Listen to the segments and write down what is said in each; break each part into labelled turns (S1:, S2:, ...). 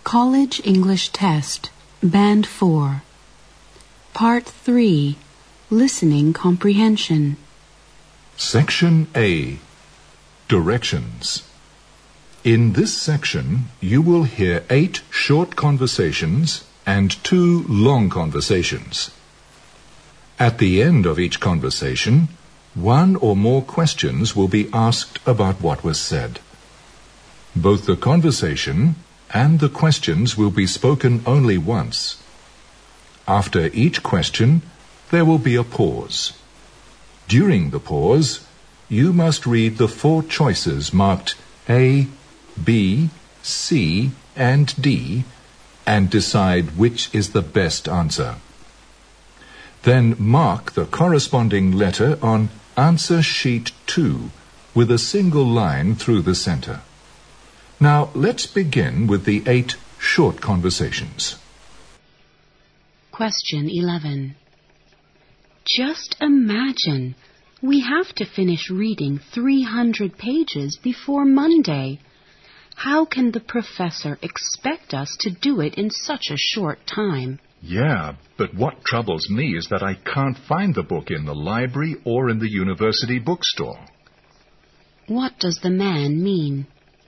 S1: College English Test, Band 4. Part 3, Listening Comprehension.
S2: Section A, Directions. In this section, you will hear 8 short conversations and 2 long conversations. At the end of each conversation, 1 or more questions will be asked about what was said. Both the conversation and the questions will be spoken only once. After each question, there will be a pause. During the pause, you must read the 4 choices marked A, B, C, and D and decide which is the best answer. Then mark the corresponding letter on Answer Sheet 2 with a single line through the center. Now let's begin with the 8 short conversations.
S3: Question 11. Just imagine, we have to finish reading 300 pages before Monday. How can the professor expect us to do it in such a short time?
S4: Yeah, but what troubles me is that I can't find the book in the library or in the university bookstore.
S3: What does the man mean?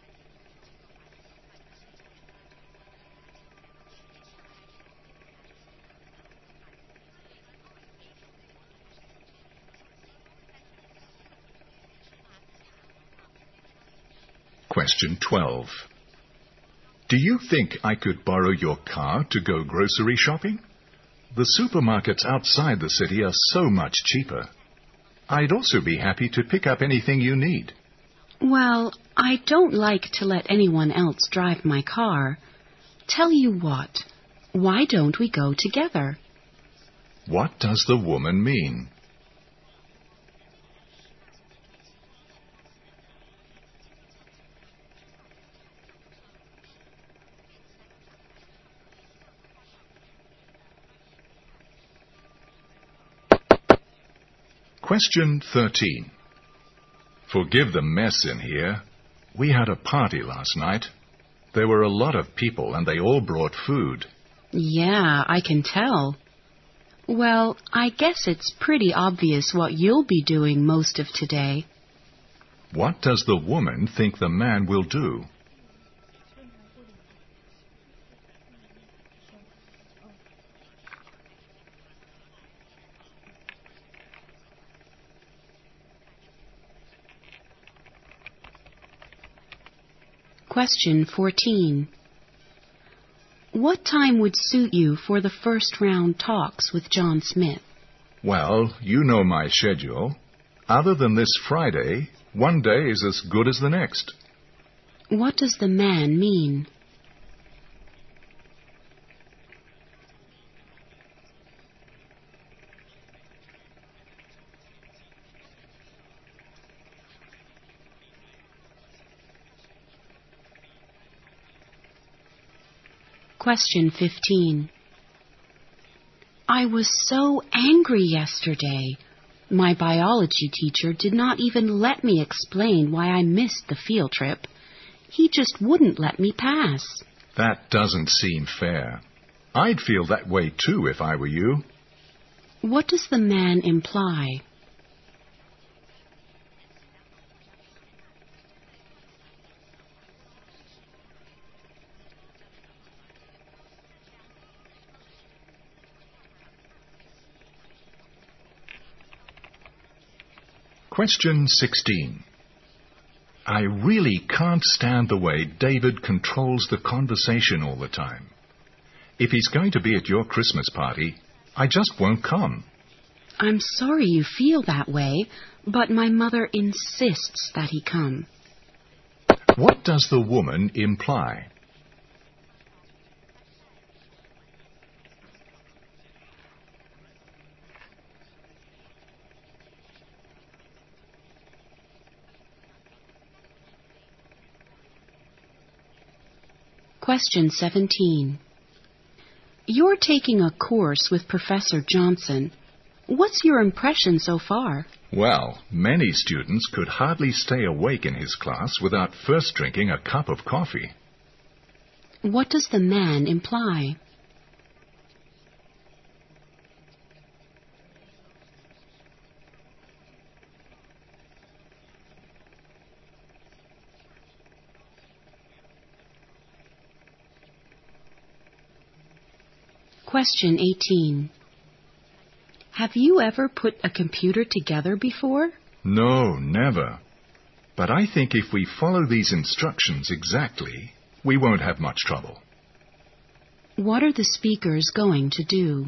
S4: Question 12. Do you think I could borrow your car to go grocery shopping? The supermarkets outside the city are so much cheaper. I'd also be happy to pick up anything you need.
S3: Well, I don't like to let anyone else drive my car. Tell you what, why don't we go together?
S4: What does the woman mean? Question 13. Forgive the mess in here. We had a party last night. There were a lot of people and they all brought food.
S3: Yeah, I can tell. Well, I guess it's pretty obvious what you'll be doing most of today.
S4: What does the woman think the man will do?
S3: Question 14. What time would suit you for the first round talks with John Smith?
S4: Well, you know my schedule. Other than this Friday, one day is as good as the next.
S3: What does the man mean? Question 15. I was so angry yesterday. My biology teacher did not even let me explain why I missed the field trip. He just wouldn't let me pass.
S4: That doesn't seem fair. I'd feel that way too if I were you.
S3: What does the man imply?
S4: Question 16. I really can't stand the way David controls the conversation all the time. If he's going to be at your Christmas party, I just won't come.
S3: I'm sorry you feel that way, but my mother insists that he come.
S4: What does the woman imply?
S3: Question 17. You're taking a course with Professor Johnson. What's your impression so far?
S4: Well, many students could hardly stay awake in his class without first drinking a cup of coffee.
S3: What does the man imply? Question 18. Have you ever put a computer together before?
S4: No, never. But I think if we follow these instructions exactly, we won't have much trouble.
S3: What are the speakers going to do?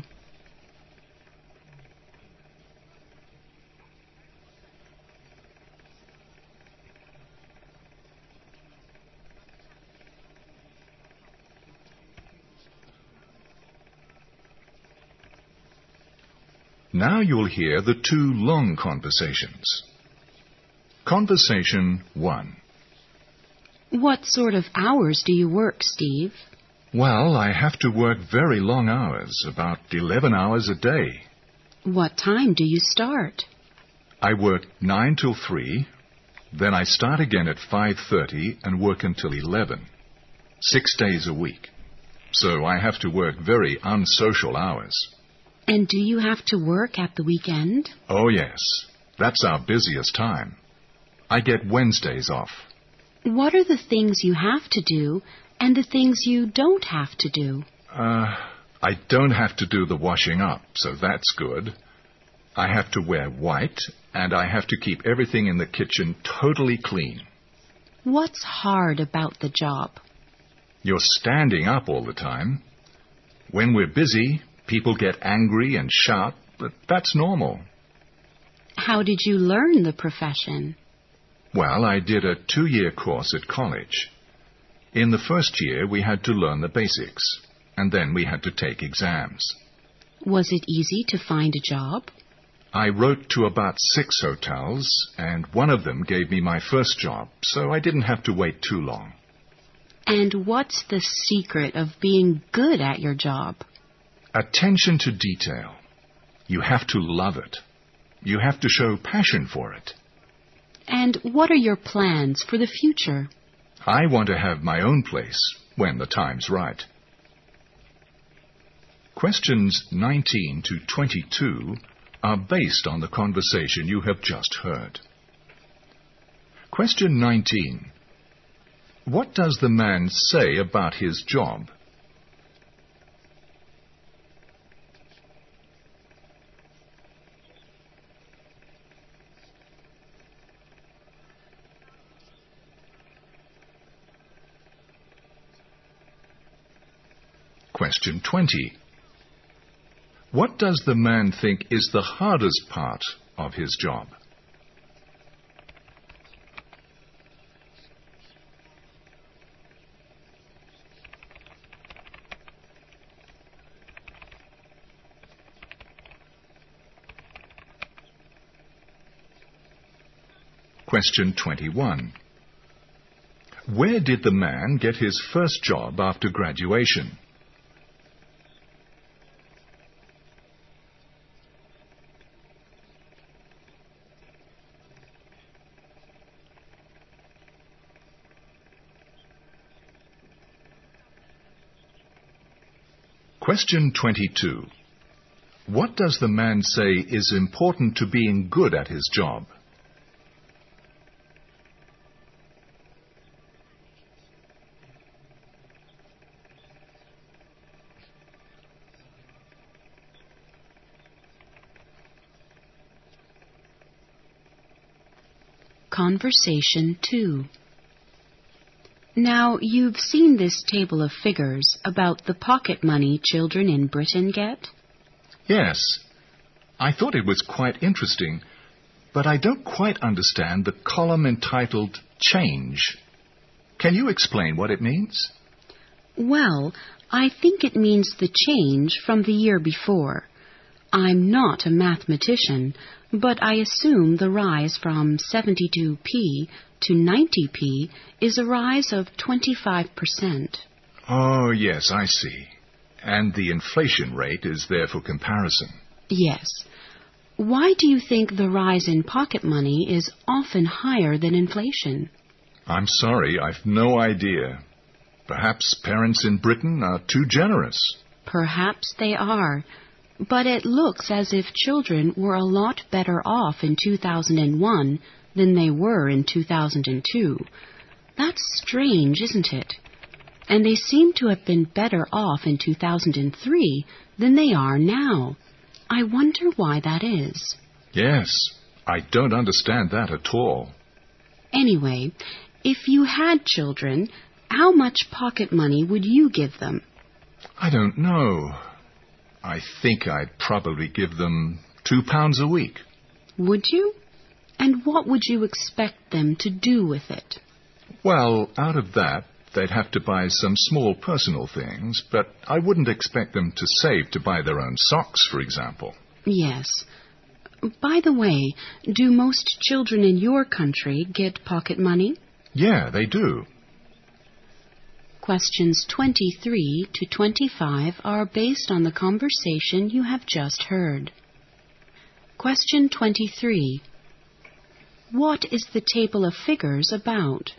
S4: Now you'll hear the two long conversations. Conversation 1.
S3: What sort of hours do you work, Steve?
S4: Well, I have to work very long hours, about 11 hours a day.
S3: What time do you start?
S4: I work 9 till 3, then I start again at 5:30 and work until 11. 6 days a week. So I have to work very unsocial hours.
S3: And do you have to work at the weekend?
S4: Oh, yes. That's our busiest time. I get Wednesdays off.
S3: What are the things you have to do and the things you don't have to do?
S4: I don't have to do the washing up, so that's good. I have to wear white, and I have to keep everything in the kitchen totally clean.
S3: What's hard about the job?
S4: You're standing up all the time. When we're busy, people get angry and shout, but that's normal.
S3: How did you learn the profession?
S4: Well, I did a 2-year course at college. In the first year, we had to learn the basics, and then we had to take exams.
S3: Was it easy to find a job?
S4: I wrote to about 6 hotels, and one of them gave me my first job, so I didn't have to wait too long.
S3: And what's the secret of being good at your job?
S4: Attention to detail. You have to love it. You have to show passion for it.
S3: And what are your plans for the future?
S4: I want to have my own place when the time's right. Questions 19 to 22 are based on the conversation you have just heard. Question 19. What does the man say about his job? Question 20. What does the man think is the hardest part of his job? Question 21. Where did the man get his first job after graduation? Question 22. What does the man say is important to being good at his job?
S3: Conversation 2. Now, you've seen this table of figures about the pocket money children in Britain get?
S4: Yes. I thought it was quite interesting, but I don't quite understand the column entitled Change. Can you explain what it means?
S3: Well, I think it means the change from the year before. I'm not a mathematician, but I assume the rise from 72p to 90p is a rise of 25%.
S4: Oh, yes, I see. And the inflation rate is there for comparison.
S3: Yes. Why do you think the rise in pocket money is often higher than inflation?
S4: I'm sorry, I've no idea. Perhaps parents in Britain are too generous.
S3: Perhaps they are, but it looks as if children were a lot better off in 2001 than they were in 2002. That's strange, isn't it? And they seem to have been better off in 2003 than they are now. I wonder why that is.
S4: Yes, I don't understand that at all.
S3: Anyway, if you had children, how much pocket money would you give them?
S4: I don't know. I think I'd probably give them £2 a week.
S3: Would you? And what would you expect them to do with it?
S4: Well, out of that, they'd have to buy some small personal things, but I wouldn't expect them to save to buy their own socks, for example.
S3: Yes. By the way, do most children in your country get pocket money?
S4: Yeah, they do.
S3: Questions 23 to 25 are based on the conversation you have just heard. Question 23. What is the table of figures about?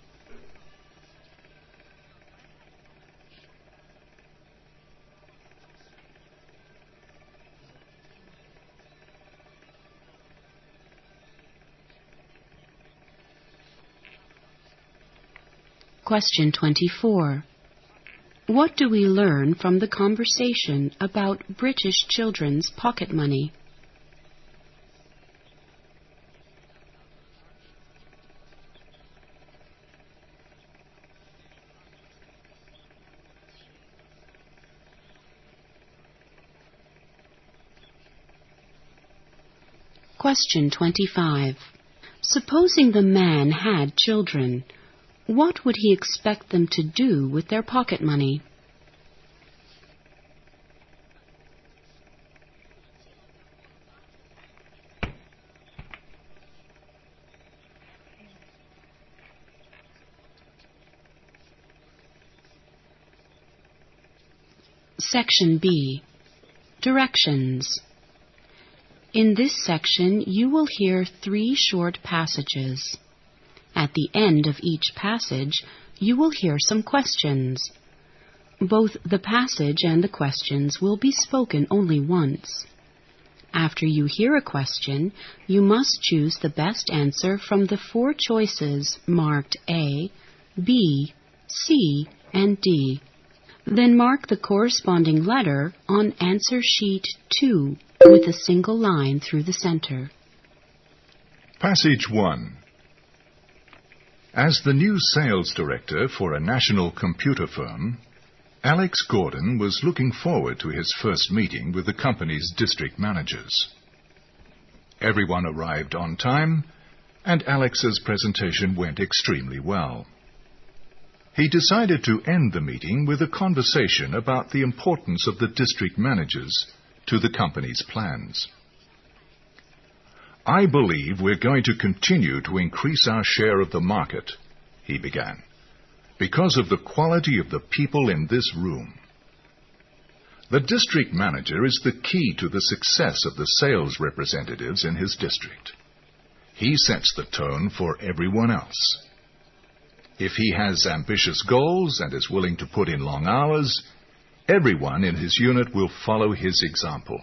S3: Question 24. What do we learn from the conversation about British children's pocket money? Question 25. Supposing the man had children, what would he expect them to do with their pocket money? Section B. Directions. In this section, you will hear 3 short passages. At the end of each passage, you will hear some questions. Both the passage and the questions will be spoken only once. After you hear a question, you must choose the best answer from the 4 choices marked A, B, C, and D. Then mark the corresponding letter on answer sheet 2 with a single line through the center.
S4: Passage 1. As the new sales director for a national computer firm, Alex Gordon was looking forward to his first meeting with the company's district managers. Everyone arrived on time, and Alex's presentation went extremely well. He decided to end the meeting with a conversation about the importance of the district managers to the company's plans. I believe we're going to continue to increase our share of the market, he began, because of the quality of the people in this room. The district manager is the key to the success of the sales representatives in his district. He sets the tone for everyone else. If he has ambitious goals and is willing to put in long hours, everyone in his unit will follow his example.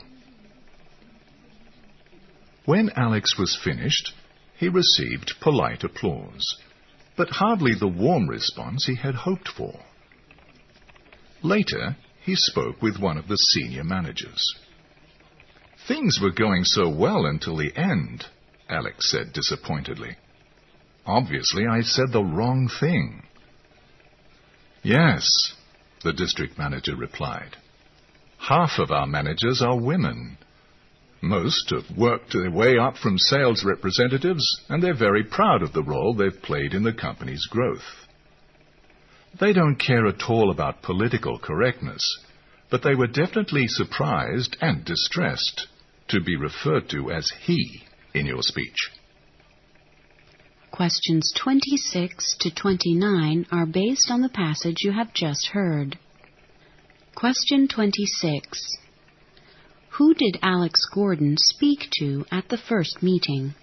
S4: When Alex was finished, he received polite applause, but hardly the warm response he had hoped for. Later, he spoke with one of the senior managers. "Things were going so well until the end," Alex said disappointedly. "Obviously, I said the wrong thing." "Yes," the district manager replied. "Half of our managers are women. Most have worked their way up from sales representatives, and they're very proud of the role they've played in the company's growth. They don't care at all about political correctness, but they were definitely surprised and distressed to be referred to as he in your speech."
S3: Questions 26 to 29 are based on the passage you have just heard. Question 26. Who did Alex Gordon speak to at the first meeting?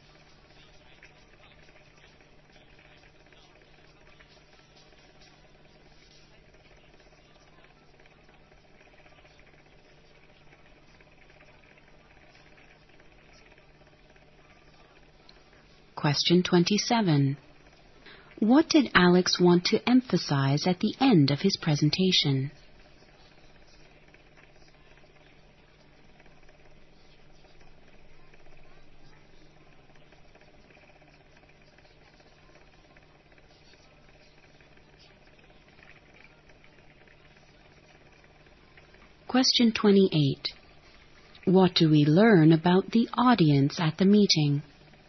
S3: Question 27. What did Alex want to emphasize at the end of his presentation? Question 28. What do we learn about the audience at the meeting?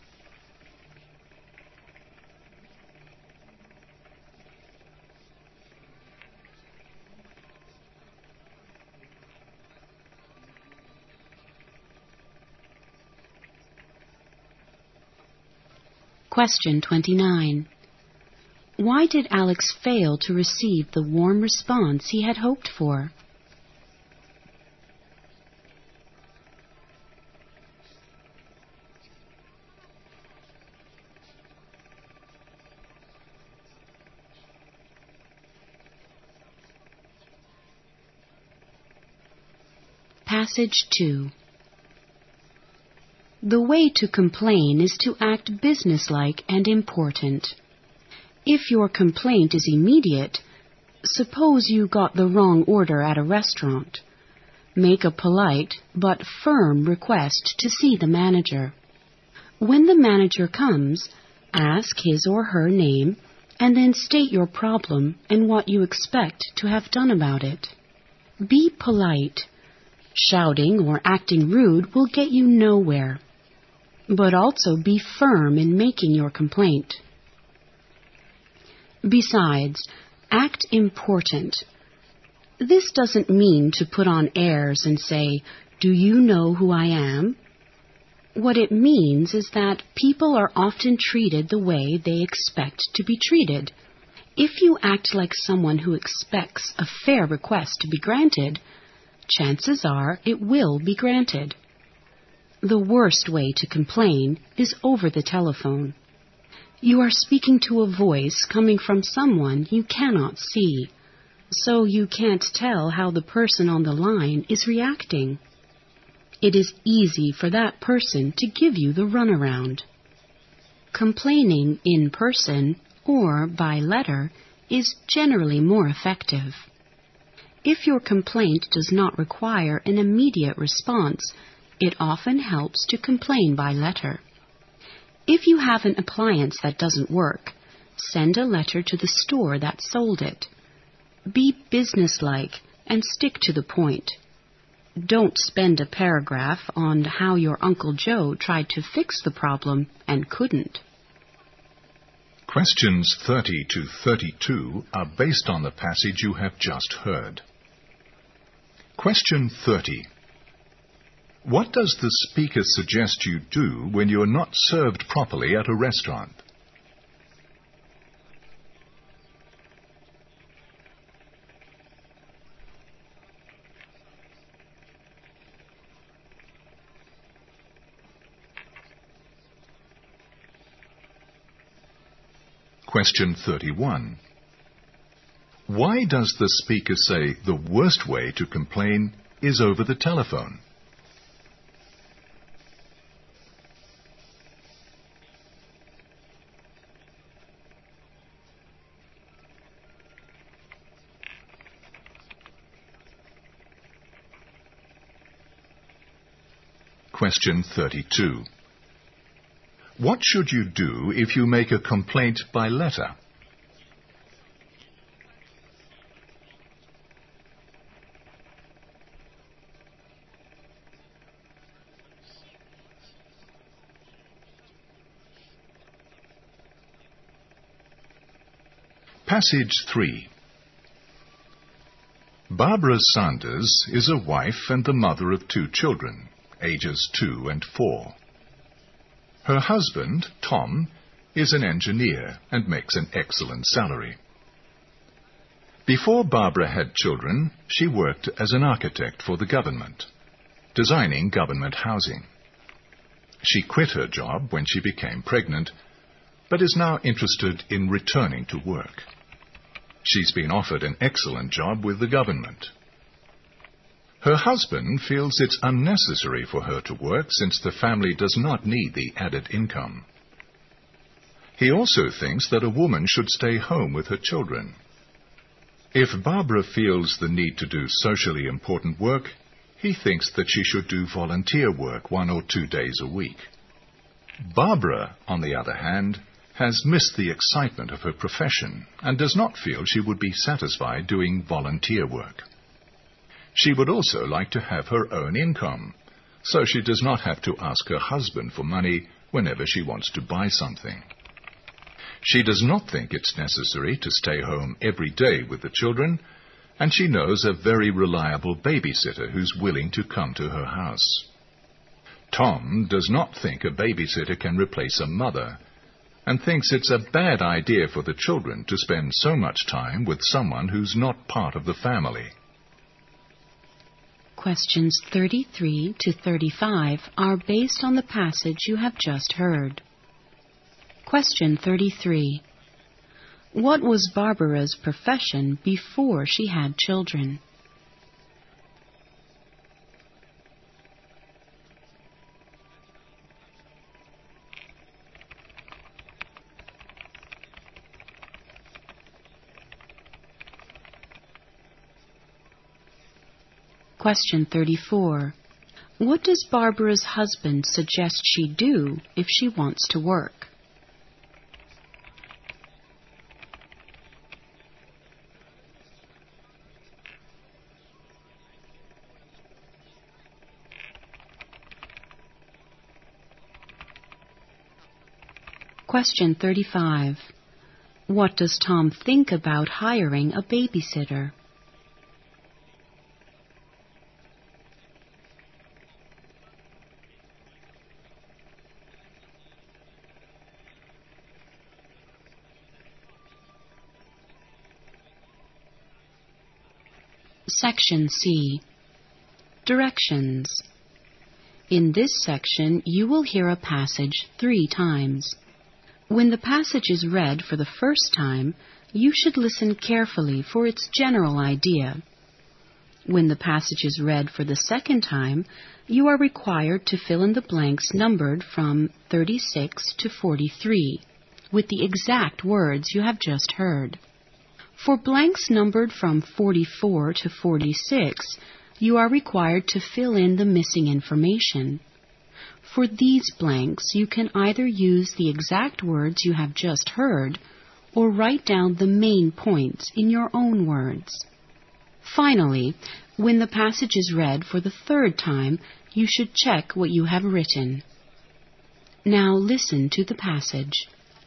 S3: Question 29. Why did Alex fail to receive the warm response he had hoped for? Passage 2. The way to complain is to act businesslike and important. If your complaint is immediate, suppose you got the wrong order at a restaurant. Make a polite but firm request to see the manager. When the manager comes, ask his or her name and then state your problem and what you expect to have done about it. Be polite. Shouting or acting rude will get you nowhere. But also be firm in making your complaint. Besides, act important. This doesn't mean to put on airs and say, "Do you know who I am?" What it means is that people are often treated the way they expect to be treated. If you act like someone who expects a fair request to be granted, chances are it will be granted. The worst way to complain is over the telephone. You are speaking to a voice coming from someone you cannot see, so you can't tell how the person on the line is reacting. It is easy for that person to give you the runaround. Complaining in person or by letter is generally more effective. If your complaint does not require an immediate response, it often helps to complain by letter. If you have an appliance that doesn't work, send a letter to the store that sold it. Be businesslike and stick to the point. Don't spend a paragraph on how your Uncle Joe tried to fix the problem and couldn't.
S4: Questions 30 to 32 are based on the passage you have just heard. Question 30. What does the speaker suggest you do when you are not served properly at a restaurant? Question 31. Why does the speaker say the worst way to complain is over the telephone? Question 32. What should you do if you make a complaint by letter? Passage 3. Barbara Sanders is a wife and the mother of 2 children, ages 2 and 4. Her husband, Tom, is an engineer and makes an excellent salary. Before Barbara had children, she worked as an architect for the government, designing government housing. She quit her job when she became pregnant, but is now interested in returning to work. She's been offered an excellent job with the government. Her husband feels it's unnecessary for her to work since the family does not need the added income. He also thinks that a woman should stay home with her children. If Barbara feels the need to do socially important work, he thinks that she should do volunteer work 1 or 2 days a week. Barbara, on the other hand, has missed the excitement of her profession and does not feel she would be satisfied doing volunteer work. She would also like to have her own income, so she does not have to ask her husband for money whenever she wants to buy something. She does not think it's necessary to stay home every day with the children, and she knows a very reliable babysitter who's willing to come to her house. Tom does not think a babysitter can replace a mother, and thinks it's a bad idea for the children to spend so much time with someone who's not part of the family.
S3: Questions 33 to 35 are based on the passage you have just heard. Question 33. What was Barbara's profession before she had children? Question 34. What does Barbara's husband suggest she do if she wants to work? Question 35. What does Tom think about hiring a babysitter? Section C. Directions. In this section, you will hear a passage 3 times. When the passage is read for the first time, you should listen carefully for its general idea. When the passage is read for the second time, you are required to fill in the blanks numbered from 36 to 43 with the exact words you have just heard. For blanks numbered from 44 to 46, you are required to fill in the missing information. For these blanks, you can either use the exact words you have just heard or write down the main points in your own words. Finally, when the passage is read for the third time, you should check what you have written. Now listen to the passage.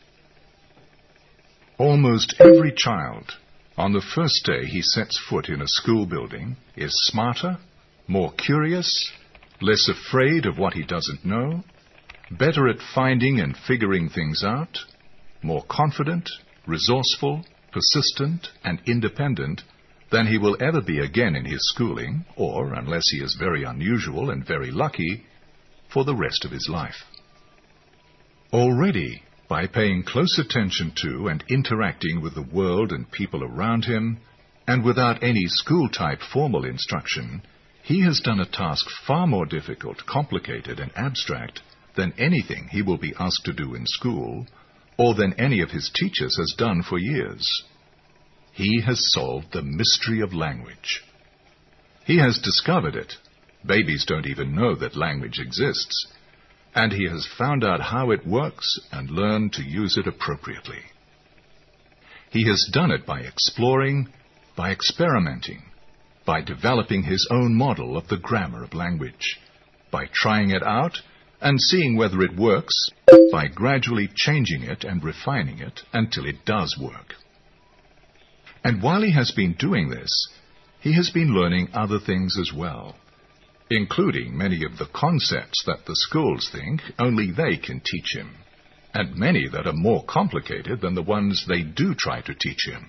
S4: Almost every child, on the first day he sets foot in a school building, is smarter, more curious, less afraid of what he doesn't know, better at finding and figuring things out, more confident, resourceful, persistent, and independent than he will ever be again in his schooling, or, unless he is very unusual and very lucky, for the rest of his life. Already, by paying close attention to and interacting with the world and people around him, and without any school-type formal instruction, he has done a task far more difficult, complicated, and abstract than anything he will be asked to do in school, or than any of his teachers has done for years. He has solved the mystery of language. He has discovered it. Babies don't even know that language exists. And he has found out how it works and learned to use it appropriately. He has done it by exploring, by experimenting, by developing his own model of the grammar of language, by trying it out and seeing whether it works, by gradually changing it and refining it until it does work. And while he has been doing this, he has been learning other things as well, including many of the concepts that the schools think only they can teach him, and many that are more complicated than the ones they do try to teach him.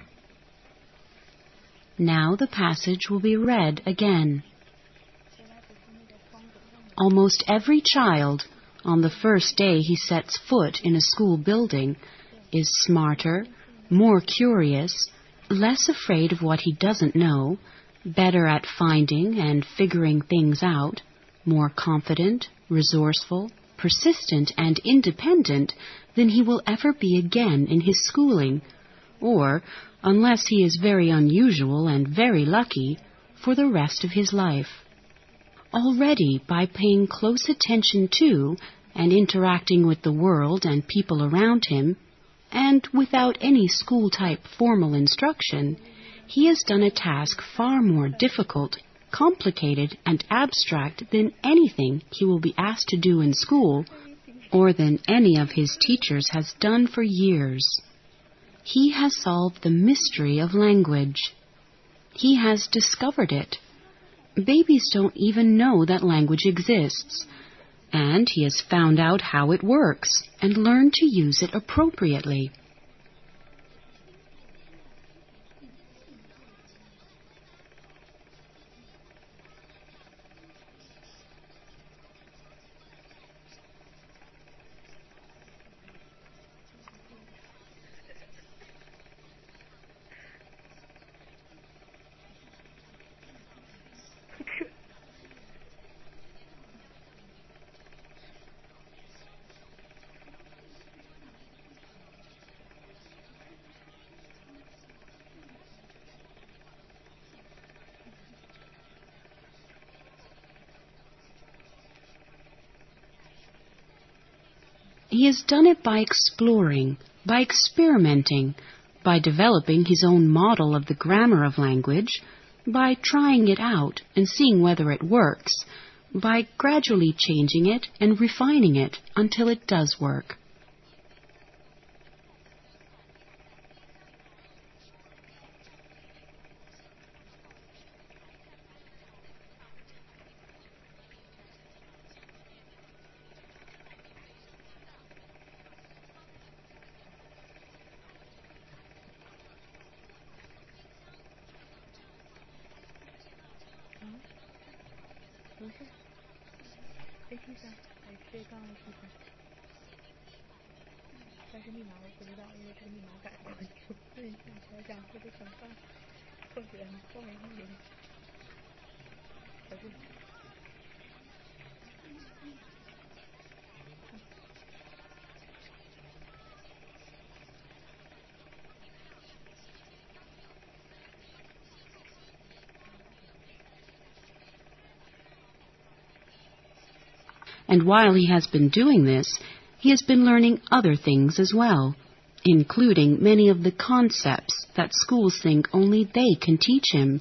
S3: Now the passage will be read again. Almost every child, on the first day he sets foot in a school building, is smarter, more curious, less afraid of what he doesn't know, better at finding and figuring things out, more confident, resourceful, persistent and independent than he will ever be again in his schooling, or, unless he is very unusual and very lucky, for the rest of his life. Already, by paying close attention to and interacting with the world and people around him, and without any school-type formal instruction, he has done a task far more difficult, complicated, and abstract than anything he will be asked to do in school, or than any of his teachers has done for years. He has solved the mystery of language. He has discovered it. Babies don't even know that language exists, and he has found out how it works and learned to use it appropriately. He has done it by exploring, by experimenting, by developing his own model of the grammar of language, by trying it out and seeing whether it works, by gradually changing it and refining it until it does work. And while he has been doing this, he has been learning other things as well, including many of the concepts that schools think only they can teach him.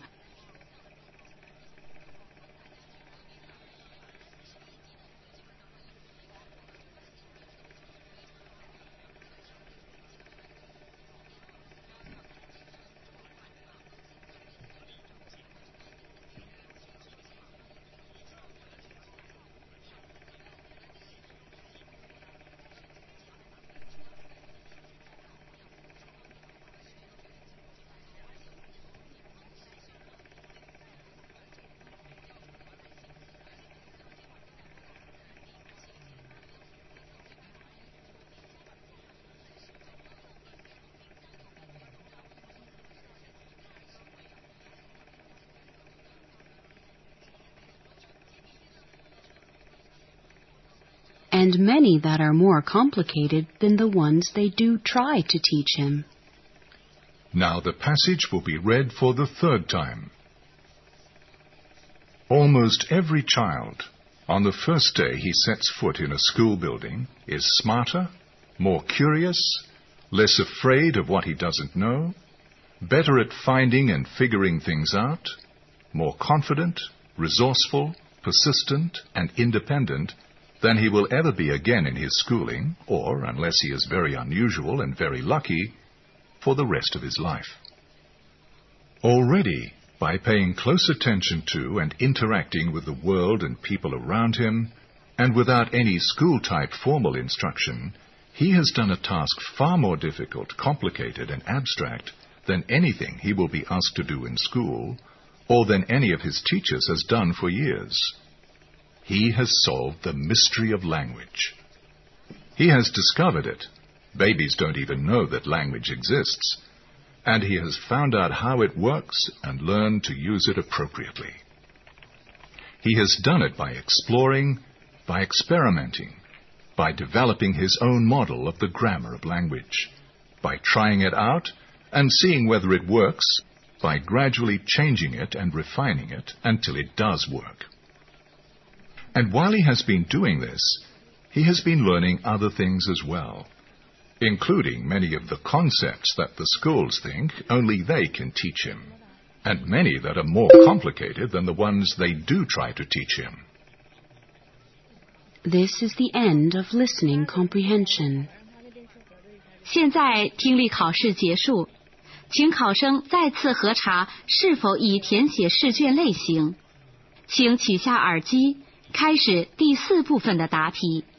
S3: And many that are more complicated than the ones they do try to teach him.
S4: Now the passage will be read for the third time. Almost every child, on the first day he sets foot in a school building, is smarter, more curious, less afraid of what he doesn't know, better at finding and figuring things out, more confident, resourceful, persistent, and independent than he will ever be again in his schooling, or, unless he is very unusual and very lucky, for the rest of his life. Already, by paying close attention to and interacting with the world and people around him, and without any school-type formal instruction, he has done a task far more difficult, complicated, and abstract than anything he will be asked to do in school, or than any of his teachers has done for years. He has solved the mystery of language. He has discovered it. Babies don't even know that language exists. And he has found out how it works and learned to use it appropriately. He has done it by exploring, by experimenting, by developing his own model of the grammar of language, by trying it out and seeing whether it works, by gradually changing it and refining it until it does work. And while he has been doing this, he has been learning other things as well, including many of the concepts that the schools think only they can teach him, and many that are more complicated than the ones they do try to teach him.
S3: This is the end of listening comprehension.
S5: 现在听力考试结束，请考生再次核查是否已填写试卷类型。请取下耳机，开始第4部分的答题。